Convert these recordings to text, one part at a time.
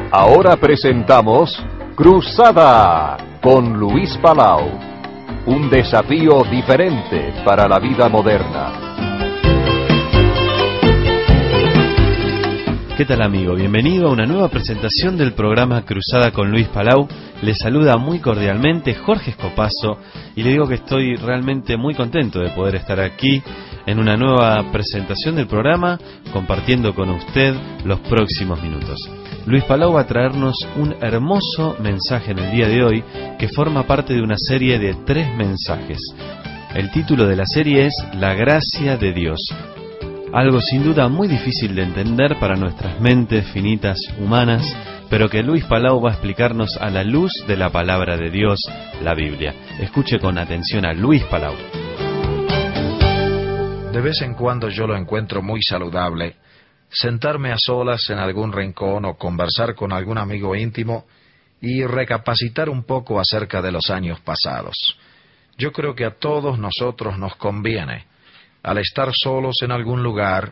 Ahora presentamos Cruzada con Luis Palau. Un desafío diferente para la vida moderna. ¿Qué tal, amigo? Bienvenido a una nueva presentación del programa Cruzada con Luis Palau. Le saluda muy cordialmente Jorge Escopazo y le digo que estoy realmente muy contento de poder estar aquí en una nueva presentación del programa, compartiendo con usted los próximos minutos. Luis Palau va a traernos un hermoso mensaje en el día de hoy que forma parte de una serie de 3 mensajes. El título de la serie es La Gracia de Dios. Algo sin duda muy difícil de entender para nuestras mentes finitas humanas, pero que Luis Palau va a explicarnos a la luz de la palabra de Dios, la Biblia. Escuche con atención a Luis Palau. De vez en cuando yo lo encuentro muy saludable sentarme a solas en algún rincón o conversar con algún amigo íntimo y recapacitar un poco acerca de los años pasados. Yo creo que a todos nosotros nos conviene, al estar solos en algún lugar,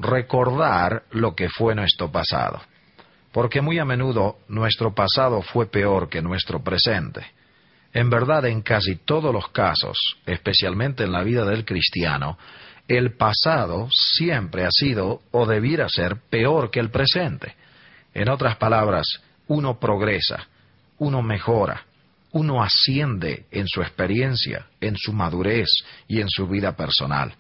recordar lo que fue nuestro pasado. Porque muy a menudo nuestro pasado fue peor que nuestro presente. En verdad, en casi todos los casos, especialmente en la vida del cristiano, el pasado siempre ha sido o debiera ser peor que el presente. En otras palabras, uno progresa, uno mejora, uno asciende en su experiencia, en su madurez y en su vida personal.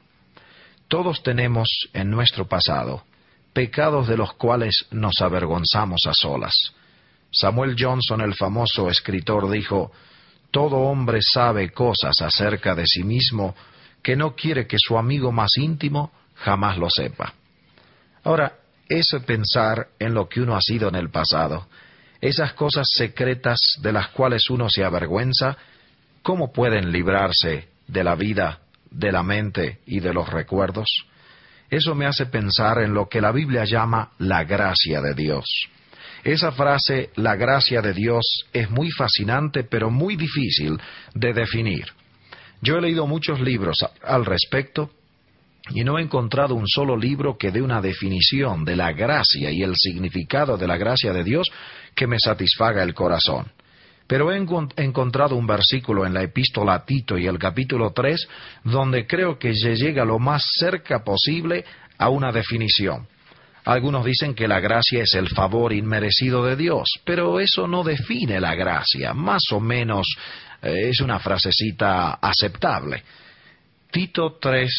Todos tenemos en nuestro pasado pecados de los cuales nos avergonzamos a solas. Samuel Johnson, el famoso escritor, dijo: «Todo hombre sabe cosas acerca de sí mismo que no quiere que su amigo más íntimo jamás lo sepa». Ahora, ese pensar en lo que uno ha sido en el pasado, esas cosas secretas de las cuales uno se avergüenza, ¿cómo pueden librarse de la vida, de la mente y de los recuerdos? Eso me hace pensar en lo que la Biblia llama la gracia de Dios. Esa frase, la gracia de Dios, es muy fascinante, pero muy difícil de definir. Yo he leído muchos libros al respecto y no he encontrado un solo libro que dé una definición de la gracia y el significado de la gracia de Dios que me satisfaga el corazón. Pero he encontrado un versículo en la epístola a Tito y el capítulo 3 donde creo que se llega lo más cerca posible a una definición. Algunos dicen que la gracia es el favor inmerecido de Dios, pero eso no define la gracia, más o menos es una frasecita aceptable. Tito 3,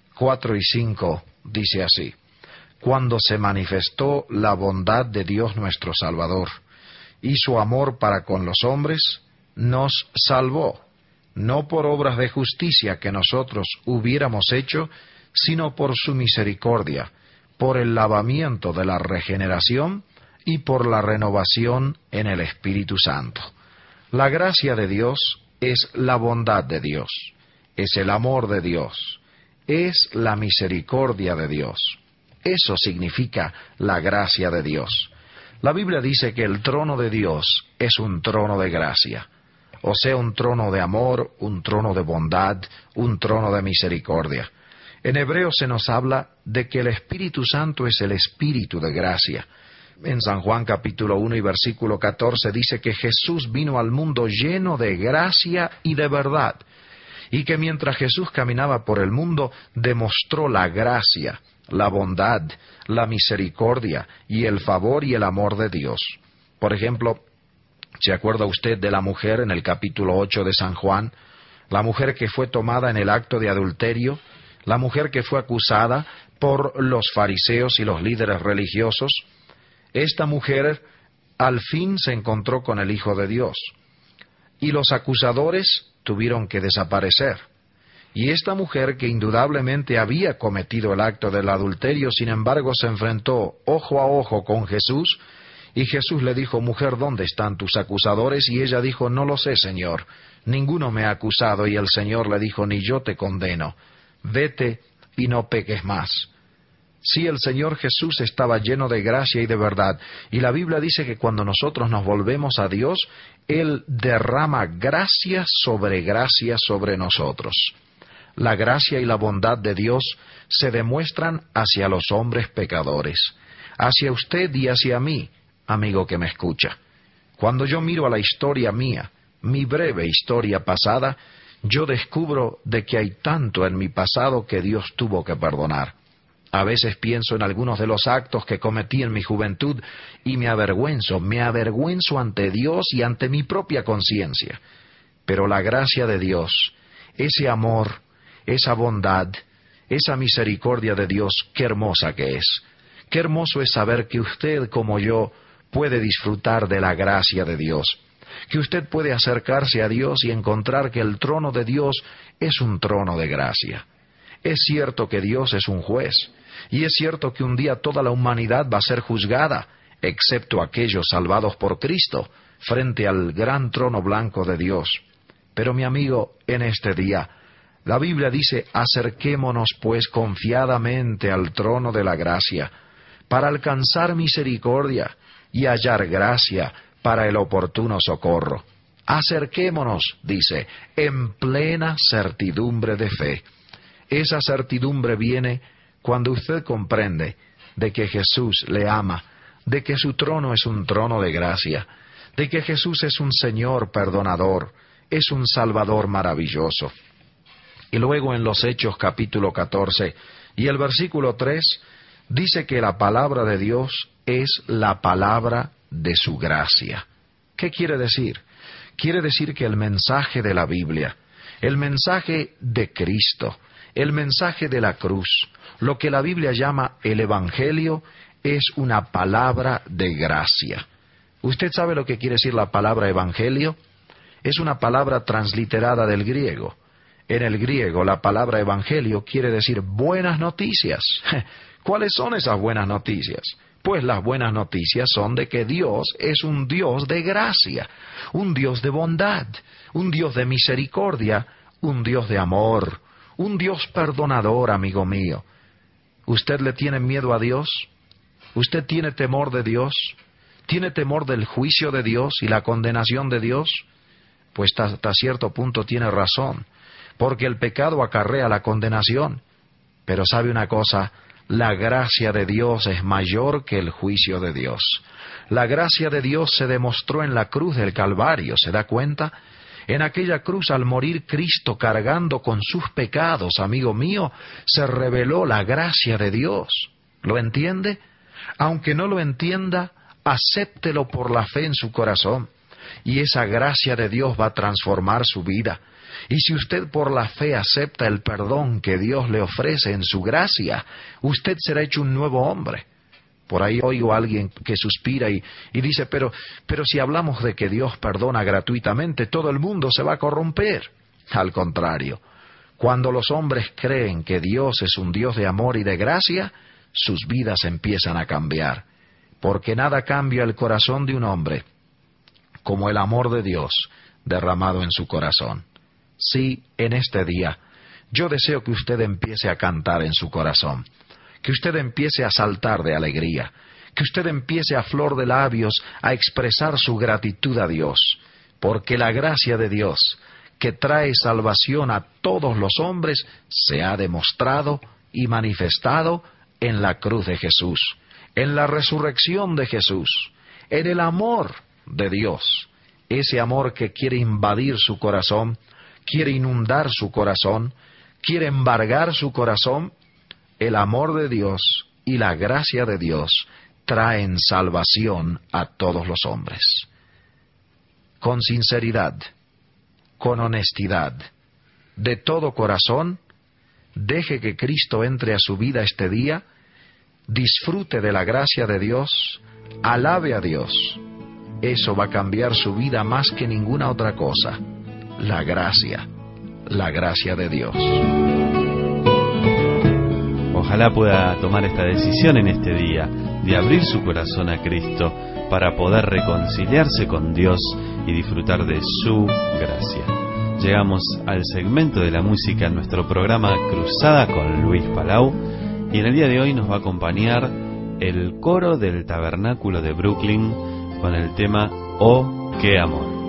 4 y 5 dice así: «Cuando se manifestó la bondad de Dios nuestro Salvador y su amor para con los hombres, nos salvó, no por obras de justicia que nosotros hubiéramos hecho, sino por su misericordia, por el lavamiento de la regeneración y por la renovación en el Espíritu Santo». La gracia de Dios es la bondad de Dios, es el amor de Dios, es la misericordia de Dios. Eso significa la gracia de Dios. La Biblia dice que el trono de Dios es un trono de gracia, o sea, un trono de amor, un trono de bondad, un trono de misericordia. En Hebreos se nos habla de que el Espíritu Santo es el Espíritu de gracia. En San Juan capítulo 1 y versículo 14 dice que Jesús vino al mundo lleno de gracia y de verdad, y que mientras Jesús caminaba por el mundo demostró la gracia, la bondad, la misericordia y el favor y el amor de Dios. Por ejemplo, ¿se acuerda usted de la mujer en el capítulo 8 de San Juan? La mujer que fue tomada en el acto de adulterio, la mujer que fue acusada por los fariseos y los líderes religiosos. Esta mujer al fin se encontró con el Hijo de Dios, y los acusadores tuvieron que desaparecer. Y esta mujer, que indudablemente había cometido el acto del adulterio, sin embargo se enfrentó ojo a ojo con Jesús, y Jesús le dijo: «Mujer, ¿dónde están tus acusadores?». Y ella dijo: «No lo sé, Señor, ninguno me ha acusado». Y el Señor le dijo: «Ni yo te condeno, vete y no peques más». Sí, el Señor Jesús estaba lleno de gracia y de verdad, y la Biblia dice que cuando nosotros nos volvemos a Dios, Él derrama gracia sobre nosotros. La gracia y la bondad de Dios se demuestran hacia los hombres pecadores, hacia usted y hacia mí, amigo que me escucha. Cuando yo miro a la historia mía, mi breve historia pasada, yo descubro de que hay tanto en mi pasado que Dios tuvo que perdonar. A veces pienso en algunos de los actos que cometí en mi juventud y me avergüenzo ante Dios y ante mi propia conciencia. Pero la gracia de Dios, ese amor, esa bondad, esa misericordia de Dios, qué hermosa que es. Qué hermoso es saber que usted, como yo, puede disfrutar de la gracia de Dios. Que usted puede acercarse a Dios y encontrar que el trono de Dios es un trono de gracia. Es cierto que Dios es un juez, y es cierto que un día toda la humanidad va a ser juzgada, excepto aquellos salvados por Cristo, frente al gran trono blanco de Dios. Pero mi amigo, en este día, la Biblia dice, acerquémonos pues confiadamente al trono de la gracia, para alcanzar misericordia y hallar gracia para el oportuno socorro. Acerquémonos, dice, en plena certidumbre de fe. Esa certidumbre viene cuando usted comprende de que Jesús le ama, de que su trono es un trono de gracia, de que Jesús es un Señor perdonador, es un Salvador maravilloso. Y luego en los Hechos capítulo 14 y el versículo 3 dice que la palabra de Dios es la palabra de su gracia. ¿Qué quiere decir? Quiere decir que el mensaje de la Biblia, el mensaje de Cristo, el mensaje de la cruz, lo que la Biblia llama el Evangelio, es una palabra de gracia. ¿Usted sabe lo que quiere decir la palabra Evangelio? Es una palabra transliterada del griego. En el griego, la palabra Evangelio quiere decir buenas noticias. ¿Cuáles son esas buenas noticias? Pues las buenas noticias son de que Dios es un Dios de gracia, un Dios de bondad, un Dios de misericordia, un Dios de amor, un Dios perdonador, amigo mío. ¿Usted le tiene miedo a Dios? ¿Usted tiene temor de Dios? ¿Tiene temor del juicio de Dios y la condenación de Dios? Pues hasta cierto punto tiene razón, porque el pecado acarrea la condenación. Pero ¿sabe una cosa? La gracia de Dios es mayor que el juicio de Dios. La gracia de Dios se demostró en la cruz del Calvario, ¿se da cuenta? En aquella cruz, al morir Cristo cargando con sus pecados, amigo mío, se reveló la gracia de Dios. ¿Lo entiende? Aunque no lo entienda, acéptelo por la fe en su corazón, y esa gracia de Dios va a transformar su vida. Y si usted por la fe acepta el perdón que Dios le ofrece en su gracia, usted será hecho un nuevo hombre. Por ahí oigo a alguien que suspira y dice, pero si hablamos de que Dios perdona gratuitamente, todo el mundo se va a corromper. Al contrario, cuando los hombres creen que Dios es un Dios de amor y de gracia, sus vidas empiezan a cambiar. Porque nada cambia el corazón de un hombre como el amor de Dios derramado en su corazón. Sí, en este día, yo deseo que usted empiece a cantar en su corazón, que usted empiece a saltar de alegría, que usted empiece a flor de labios a expresar su gratitud a Dios, porque la gracia de Dios, que trae salvación a todos los hombres, se ha demostrado y manifestado en la cruz de Jesús, en la resurrección de Jesús, en el amor de Dios, ese amor que quiere invadir su corazón, quiere inundar su corazón, quiere embargar su corazón. El amor de Dios y la gracia de Dios traen salvación a todos los hombres. Con sinceridad, con honestidad, de todo corazón, deje que Cristo entre a su vida este día, disfrute de la gracia de Dios, alabe a Dios. Eso va a cambiar su vida más que ninguna otra cosa. La gracia de Dios. Ojalá pueda tomar esta decisión en este día, de abrir su corazón a Cristo para poder reconciliarse con Dios y disfrutar de su gracia. Llegamos al segmento de la música en nuestro programa Cruzada con Luis Palau, y en el día de hoy nos va a acompañar el coro del Tabernáculo de Brooklyn con el tema Oh, qué amor.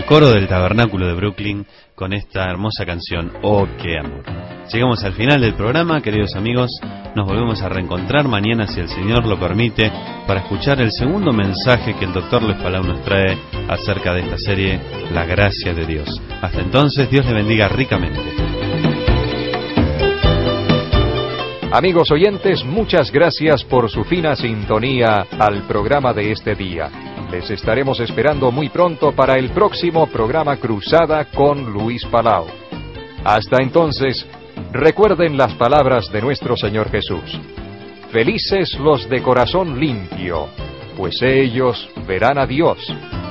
coro del Tabernáculo de Brooklyn con esta hermosa canción, Oh, qué amor. Llegamos al final del programa, queridos amigos. Nos volvemos a reencontrar mañana, si el Señor lo permite, para escuchar el segundo mensaje que el Dr. Luis Palau nos trae acerca de esta serie, La Gracia de Dios. Hasta entonces, Dios le bendiga ricamente. Amigos oyentes, muchas gracias por su fina sintonía al programa de este día. Les estaremos esperando muy pronto para el próximo programa Cruzada con Luis Palau. Hasta entonces, recuerden las palabras de nuestro Señor Jesús. Felices los de corazón limpio, pues ellos verán a Dios.